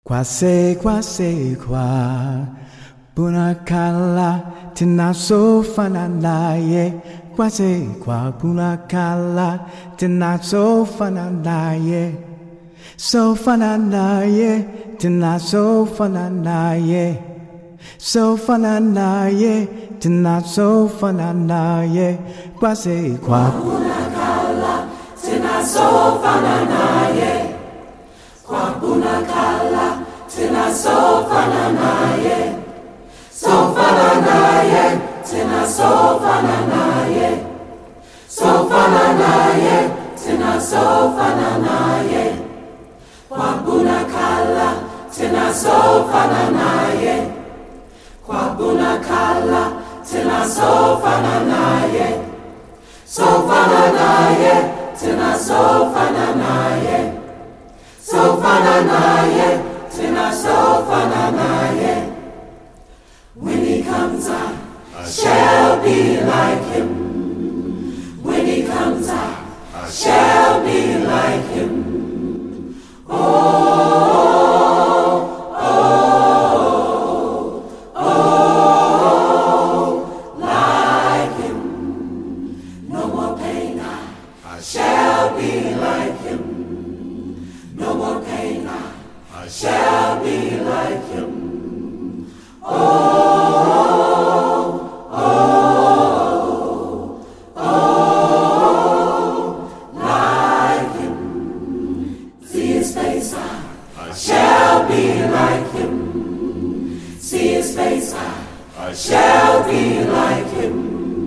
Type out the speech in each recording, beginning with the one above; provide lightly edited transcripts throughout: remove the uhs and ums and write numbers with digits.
Kwa Bunakala Tina so fananaye kwa Bunakala Tina so fananaye Tina so fananaye Tina so fananaye kwa Bunakala Tina so fananaye kwa Bunakala Tina so fananaye Tina so fananaye Tina so fananaye kwa Bunakala Tina so fananaye kwa Bunakala Tina so fananaye Tina so fananaye Tina so fananaye. When he comes I shall be like him. When he comes I shall be like him. Like him. No more pain, I shall be like him. No more pain, I shall be like him. Like him. See his face, I shall be like him. See his face, I shall be like him.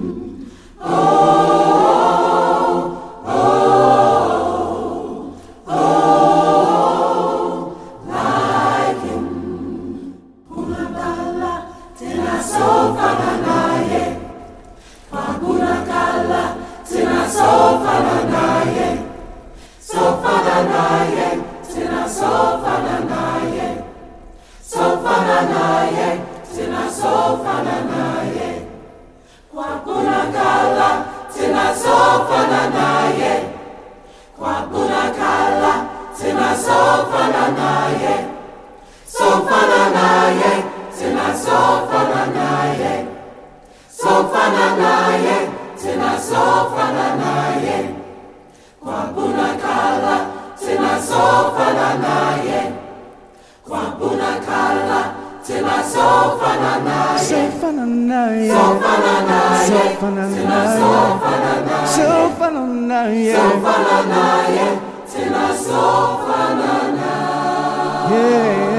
Like him. Bunakala Tina so fananaye kwa Bunakala Tina so fananaye Tina so fananaye Tina so fananaye kwa Bunakala Tina so fananaye kwa Bunakala Tina so fananaye Tina so fananaye Tina so fananaye kwa Bunakala Tina so fananaye kwa Bunakala Tina so fananaye Tina so fananaye Yeah.